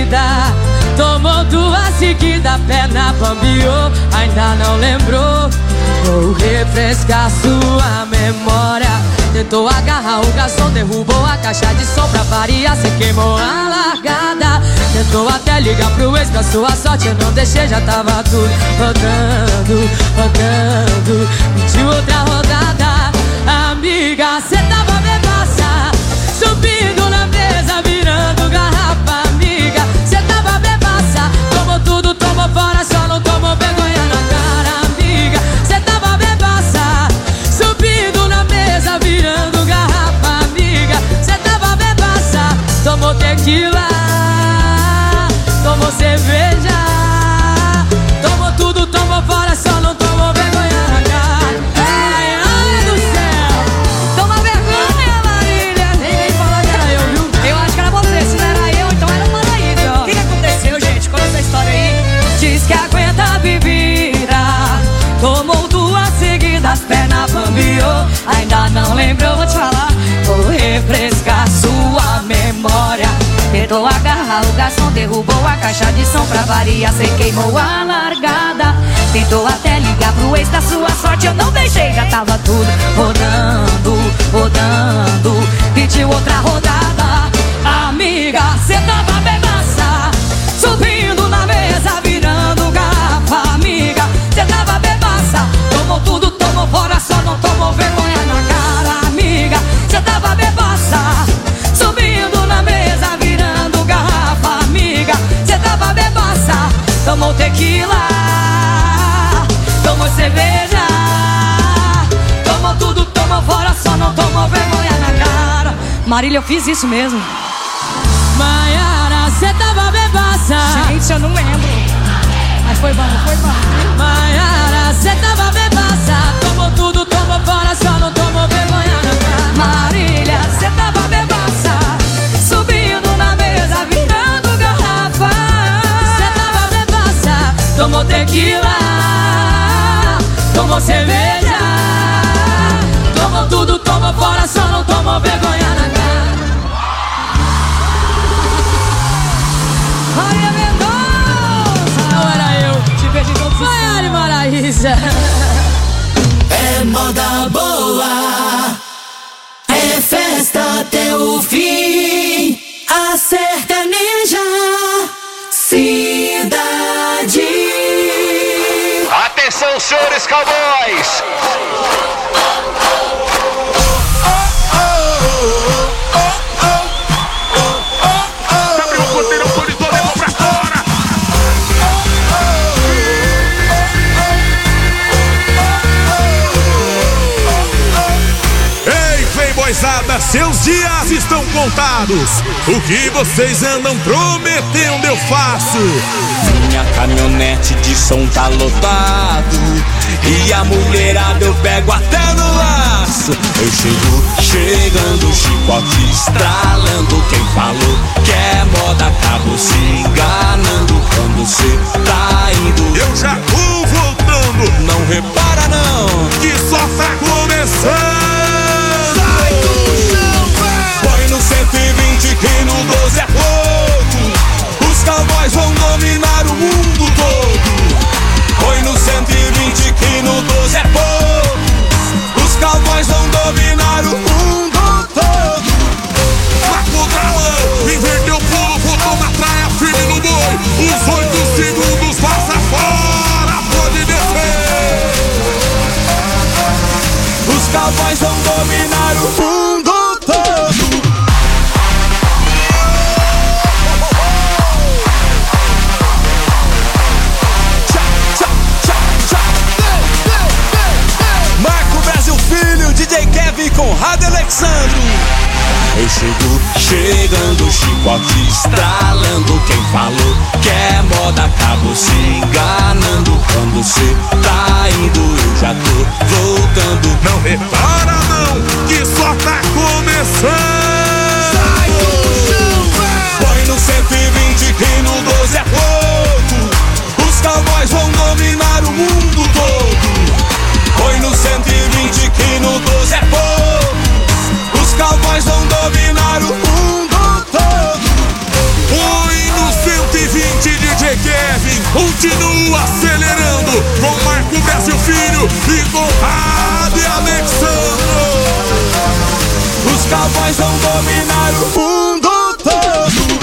vida. Tomou duas seguidas, perna bambiou, ainda não lembrou. Vou refrescar sua memória. Tentou agarrar o garçom, derrubou a caixa de som pra variar, cê queimou a largada. Tentou até ligar pro ex, pra sua sorte eu não deixei, já tava tudo rodando, rodando. Pediu outra rodada, amiga, cê tava bebaça, subindo na mesa, virando garrafa. Amiga, cê tava bebaça, tomou tudo, tomou fora, só não tomou vergonha na cara. Amiga, cê tava bebaça, subindo na mesa, virando garrafa. Amiga, cê tava bebaça, tomou tequila, tomou cerveja, tomou tudo, tomou fora, só não tomou vergonha na cara. Ai, ai do céu, toma vergonha, Marília. Ninguém falou que era eu, viu? Eu acho que era você, se não era eu, então era o Maraíde, ó. O que que aconteceu, gente? Conta essa história aí. Diz que aguenta a bebida, tomou duas seguidas, perna bambiou, ainda não lembrou, vou te falar. Vou refrescar sua memória. Tentou agarrar o garçom, derrubou a caixa de som pra variar, cê queimou a largada. Tentou até ligar pro ex, da sua sorte eu não deixei, já tava tudo rodando, rodando. Pediu outra rodada, amiga, cê tava bebaça, subindo na mesa, virando garrafa. Amiga, cê tava bebaça, tomou tudo, tomou fora, só não tomou vergonha na cara. Amiga, cê tava bebaça, subindo na mesa, virando garrafa. Amiga, cê tava bebaça, tomou tequila, tomou cerveja, tomou tudo, tomou fora, só não tomou vergonha na cara. Marília, eu fiz isso mesmo. Maiara, cê tava bebaça. Gente, eu não lembro, mas foi bom, foi bom. Maiara, cê tava bebaça, tomou tudo, tomou fora, só não tomou vergonha na cara. Marília, cê tava bebaça, subindo na mesa, virando garrafa. Cê tava bebaça, tomou tequila, tomou cerveja, tomou tudo, tomou fora, só não tomou vergonha na cara. Maria Mendonça, não era eu, te vejo em todos os Maiara Maraísa. É moda boa, é festa até o fim. A sertaneja cidade. Atenção, senhores cowboys! Abriu o porteiro, autorizou, levou pra fora! Ei, playboyzada, seus dias estão contados. O que vocês andam prometendo eu faço. Minha caminhonete de som tá lotado e a mulherada eu pego até no laço. Eu chego chegando, chicote estralando. Quem falou que é moda acabou se enganando. Quando cê tá indo, eu já vou voltando. Não repara não, que só tá começando. Sai do chão, véi. Põe no cento e vinte que no doze é pouco. Os cowboys vão dominar o mundo todo. Põe no cento e vinte que no doze é pouco. Os cowboys vão dominar o mundo todo. Marco Galão, inverteu o pulo, voltou na praia, firme no boi. Os oito segundos passa fora, pode descer. Os cowboys vão dominar o mundo todo. Marco Brasil Filho, D J Kevin com Rádio Alexandro. Eu chego chegando, chicote estralando. Quem falou que é moda acabou se enganando. Quando cê tá indo, eu já tô voltando. Não repara não, que só tá começando. Sai do chão, véi. Põe no cento e vinte que no doze é pouco. Os cowboys vão dominar o mundo todo. Põe no cento e vinte que no doze é pouco. Os cowboys vão dominar o mundo todo. Põe no cento continua acelerando com Marco Brasil Filho e com Rabi Alexandro. Os Cowboys vão dominar o mundo todo.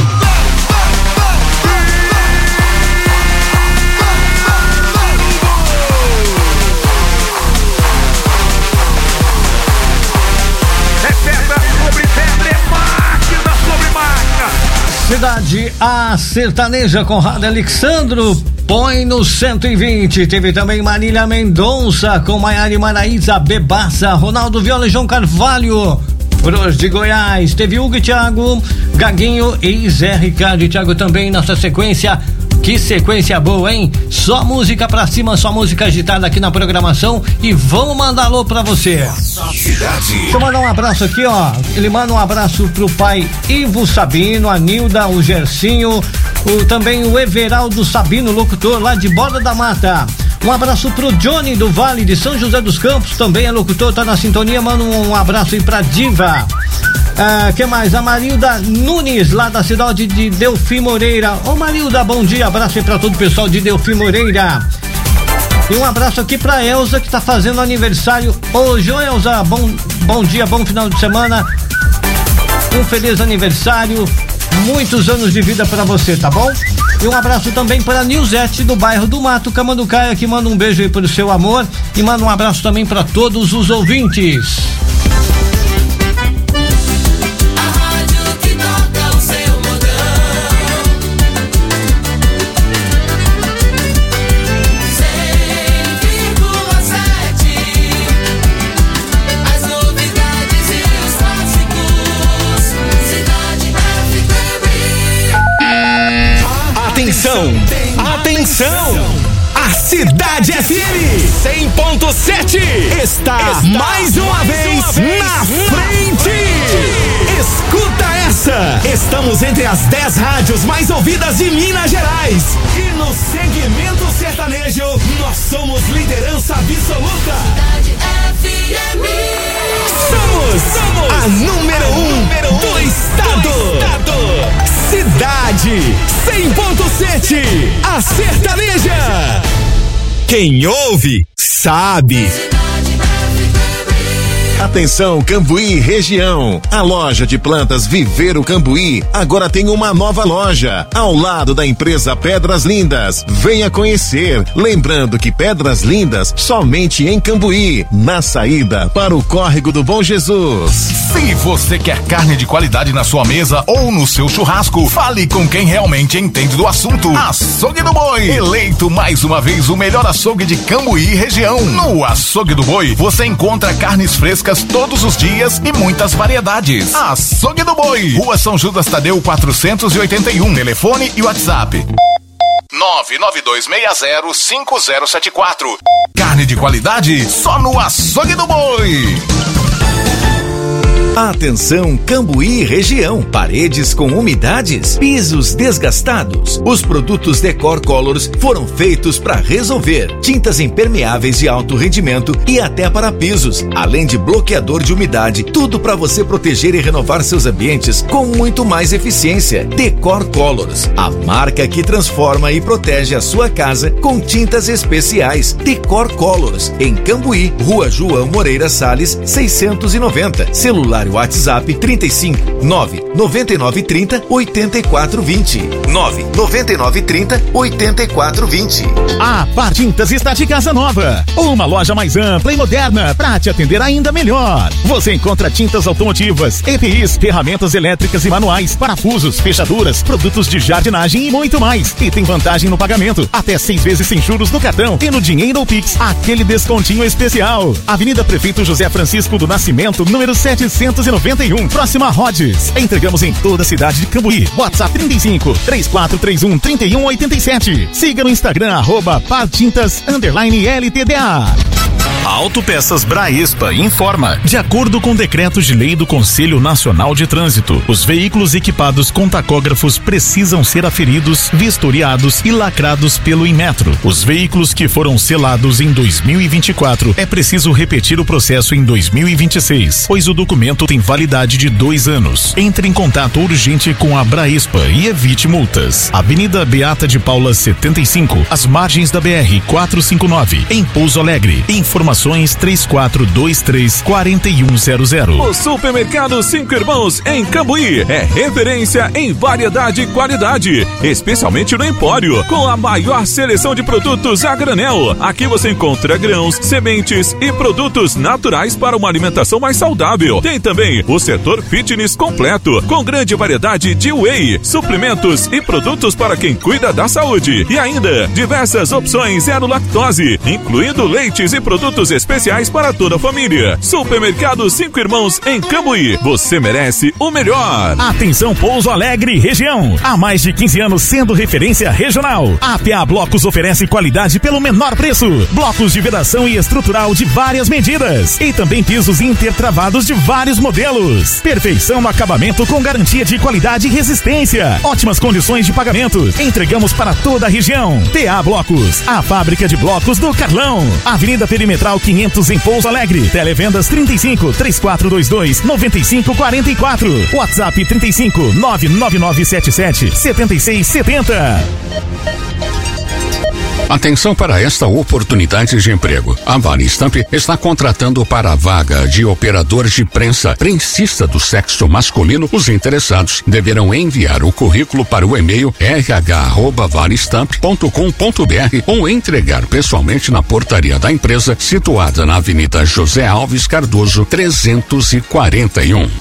Cidade A Sertaneja com Rádio Alexandro, põe no cento e vinte. Teve também Marília Mendonça com Maiara e Maraísa, Bebaça, Ronaldo Viola e João Carvalho, Pros de Goiás. Teve Hugo e Thiago, Gaguinho e Zé Ricardo e Thiago também nessa sequência. Que sequência boa, hein? Só música pra cima, só música agitada aqui na programação e vamos mandar alô pra você. Cidade. Deixa eu mandar um abraço aqui, ó. Ele manda um abraço pro pai Ivo Sabino, a Nilda, o Gercinho, o, também o Everaldo Sabino, locutor lá de Borda da Mata. Um abraço pro Johnny do Vale de São José dos Campos, também é locutor, tá na sintonia, manda um abraço aí pra Diva. Ah, que mais? A Marilda Nunes, lá da cidade de Delfim Moreira. Ô Marilda, bom dia, abraço aí pra todo o pessoal de Delfim Moreira. E um abraço aqui pra Elza, que tá fazendo aniversário hoje. Ô Elza, bom, bom dia, bom final de semana. Um feliz aniversário, muitos anos de vida pra você, tá bom? E um abraço também para a Nilzete do bairro do Mato, Camanducaia, que manda um beijo aí pro seu amor e manda um abraço também para todos os ouvintes. Atenção, atenção! A Cidade F M cem ponto sete está, está mais uma mais vez uma na vez frente. Escuta essa! Estamos entre as dez rádios mais ouvidas de Minas Gerais. E no segmento sertanejo, nós somos liderança absoluta. Cidade F M. Somos, somos a número um, número um do estado. Do estado. Cidade cem ponto sete, a sertaneja. Quem ouve, sabe. Atenção Cambuí região, a loja de plantas Viveiro Cambuí agora tem uma nova loja ao lado da empresa Pedras Lindas. Venha conhecer, lembrando que Pedras Lindas somente em Cambuí, na saída para o Córrego do Bom Jesus. Se você quer carne de qualidade na sua mesa ou no seu churrasco, fale com quem realmente entende do assunto. Açougue do Boi, eleito mais uma vez o melhor açougue de Cambuí região. No Açougue do Boi você encontra carnes frescas todos os dias e muitas variedades. Açougue do Boi, Rua São Judas Tadeu quatrocentos e oitenta e um, telefone e WhatsApp nove nove dois seis zero cinco zero sete quatro. Carne de qualidade só no Açougue do Boi. Atenção Cambuí região, paredes com umidades, pisos desgastados. Os produtos Decor Colors foram feitos para resolver. Tintas impermeáveis de alto rendimento e até para pisos, além de bloqueador de umidade, tudo para você proteger e renovar seus ambientes com muito mais eficiência. Decor Colors, a marca que transforma e protege a sua casa com tintas especiais. Decor Colors, em Cambuí, Rua João Moreira Salles, seiscentos e noventa. Celular WhatsApp trinta e cinco, nove nove nove trinta, oitenta e quatro vinte. nove nove nove trinta, oitenta e quatro vinte. A Par Tintas está de casa nova. Uma loja mais ampla e moderna para te atender ainda melhor. Você encontra tintas automotivas, E P Is, ferramentas elétricas e manuais, parafusos, fechaduras, produtos de jardinagem e muito mais. E tem vantagem no pagamento. Até seis vezes sem juros no cartão e no dinheiro ou Pix. Aquele descontinho especial. Avenida Prefeito José Francisco do Nascimento, número setecentos e noventa e um, próxima a Rhodes. Entregamos em toda a cidade de Cambuí. WhatsApp trinta e cinco, três quatro três um, trinta e um oitenta e sete. Siga no Instagram, arroba Partintas, underline L T D A. A Autopeças Braespa informa. De acordo com decretos de lei do Conselho Nacional de Trânsito, os veículos equipados com tacógrafos precisam ser aferidos, vistoriados e lacrados pelo Inmetro. Os veículos que foram selados em dois mil e vinte e quatro é preciso repetir o processo em dois mil e vinte e seis, pois o documento tem validade de dois anos. Entre em contato urgente com a Braespa e evite multas. Avenida Beata de Paula setenta e cinco, às margens da B R quatrocentos e cinquenta e nove, em Pouso Alegre. Informações três quatro dois três, quatro um zero zero. O Supermercado Cinco Irmãos em Cambuí é referência em variedade e qualidade, especialmente no Empório, com a maior seleção de produtos a granel. Aqui você encontra grãos, sementes e produtos naturais para uma alimentação mais saudável. Tem também o setor fitness completo, com grande variedade de whey, suplementos e produtos para quem cuida da saúde. E ainda diversas opções zero lactose, incluindo leites e produtos especiais para toda a família. Supermercado Cinco Irmãos em Cambuí. Você merece o melhor. Atenção Pouso Alegre região. Há mais de quinze anos sendo referência regional. A P A Blocos oferece qualidade pelo menor preço. Blocos de vedação e estrutural de várias medidas. E também pisos intertravados de vários modelos. Perfeição no acabamento com garantia de qualidade e resistência. Ótimas condições de pagamento. Entregamos para toda a região. P A Blocos, a fábrica de blocos do Carlão. Avenida Perimetral quinhentos em Pouso Alegre. Televendas trinta e cinco, três quatro dois dois, nove cinco quatro quatro. WhatsApp trinta e cinco, nove nove nove sete sete, sete seis sete zero. Atenção para esta oportunidade de emprego. A Varistamp está contratando para a vaga de operador de prensa prensista do sexo masculino. Os interessados deverão enviar o currículo para o e-mail r h arroba varistamp ponto com ponto b r ou entregar pessoalmente na portaria da empresa, situada na Avenida José Alves Cardoso, trezentos e quarenta e um.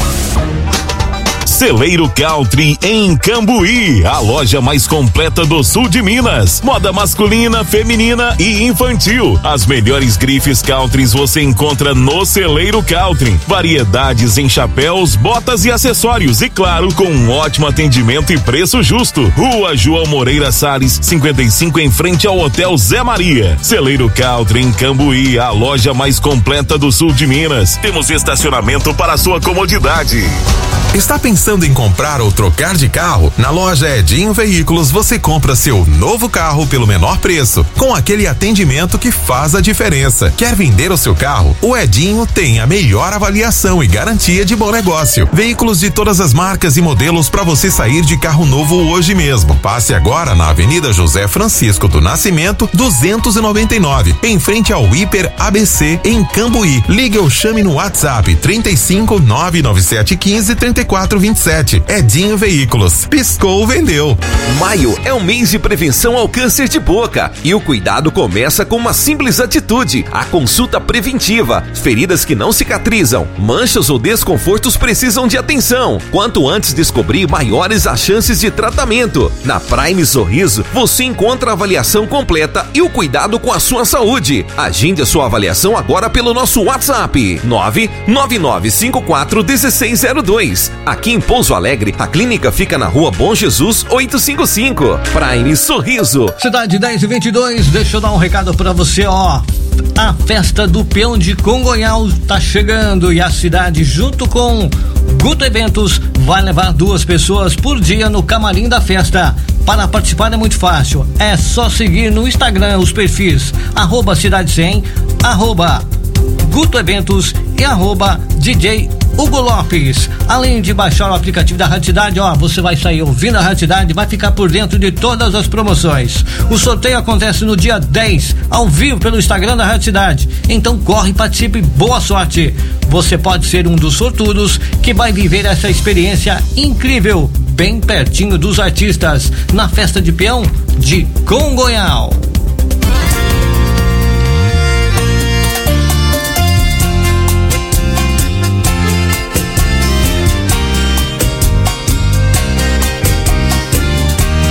Celeiro Country em Cambuí, a loja mais completa do sul de Minas. Moda masculina, feminina e infantil. As melhores grifes countries você encontra no Celeiro Country. Variedades em chapéus, botas e acessórios. E claro, com um ótimo atendimento e preço justo. Rua João Moreira Salles, cinquenta e cinco, em frente ao Hotel Zé Maria. Celeiro Country em Cambuí, a loja mais completa do sul de Minas. Temos estacionamento para sua comodidade. Está pensando em comprar ou trocar de carro? Na loja Edinho Veículos você compra seu novo carro pelo menor preço, com aquele atendimento que faz a diferença. Quer vender o seu carro? O Edinho tem a melhor avaliação e garantia de bom negócio. Veículos de todas as marcas e modelos para você sair de carro novo hoje mesmo. Passe agora na Avenida José Francisco do Nascimento, duzentos e noventa e nove, em frente ao Hiper A B C em Cambuí. Ligue ou chame no WhatsApp trinta e cinco, nove nove sete um cinco, trinta e quatro vinte e sete. Edinho Veículos. Piscou, vendeu. Maio é um mês de prevenção ao câncer de boca e o cuidado começa com uma simples atitude: a consulta preventiva. Feridas que não cicatrizam, manchas ou desconfortos precisam de atenção. Quanto antes descobrir, maiores as chances de tratamento. Na Prime Sorriso, você encontra a avaliação completa e o cuidado com a sua saúde. Agende a sua avaliação agora pelo nosso WhatsApp nove nove nove cinco quatro um seis zero dois. Aqui em Pouso Alegre, a clínica fica na Rua Bom Jesus oitocentos e cinquenta e cinco. Prime Sorriso. Cidade dez e vinte e dois, deixa eu dar um recado pra você, ó. A festa do Peão de Congonhal tá chegando e a cidade, junto com Guto Eventos, vai levar duas pessoas por dia no camarim da festa. Para participar é muito fácil, é só seguir no Instagram os perfis arroba Cidade cem, arroba Guto Eventos e arroba D J Hugo Lopes. Além de baixar o aplicativo da Rádio Cidade, ó, você vai sair ouvindo a Rádio Cidade, vai ficar por dentro de todas as promoções. O sorteio acontece no dia dez, ao vivo pelo Instagram da Rádio Cidade. Então corre, participe, boa sorte. Você pode ser um dos sortudos que vai viver essa experiência incrível, bem pertinho dos artistas, na festa de peão de Congonhal.